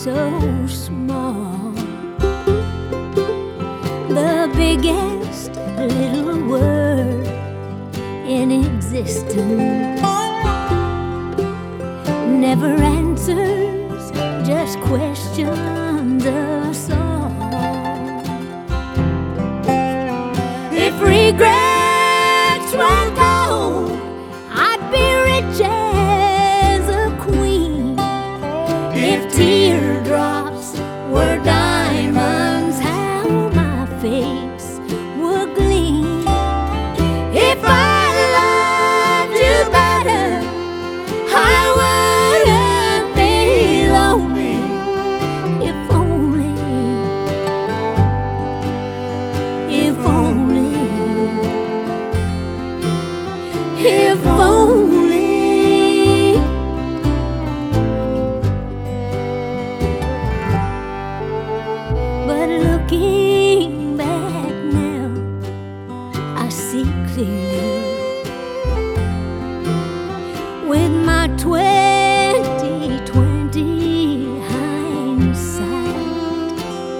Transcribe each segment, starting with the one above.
so small. The biggest little word in existence never answers, just questions us all. If regrets were gold, I'd be rich as a queen. If teardrops were diamonds, how my face would gleam. If I loved you better, I wouldn't be lonely. If only, if only, if only. But looking back now, I see clearly with my 20/20 hindsight.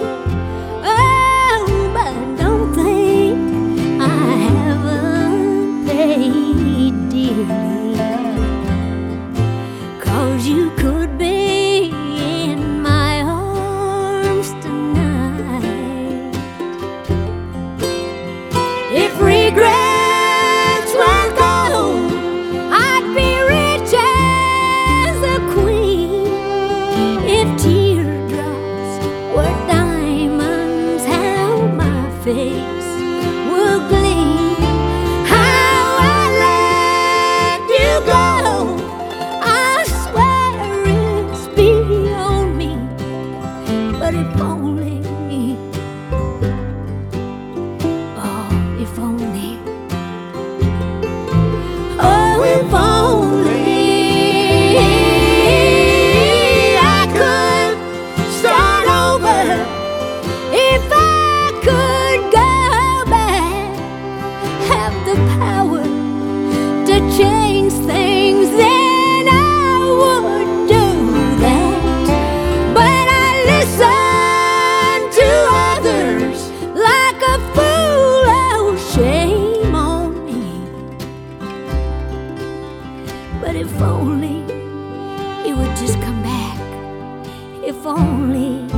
Oh, but don't think I haven't paid dearly, 'cause you could be in my arms tonight. If regrets were gold, I'd be rich as a queen. If teardrops were diamonds, how my face would gleam. How I let you go, I swear it's beyond me. But if only, oh, if only, oh, if only I could start over. If I could go back, have the power to change things, then I would do that. But I listen to others like a fool. Oh, shame on me. But if only you would just come back. If only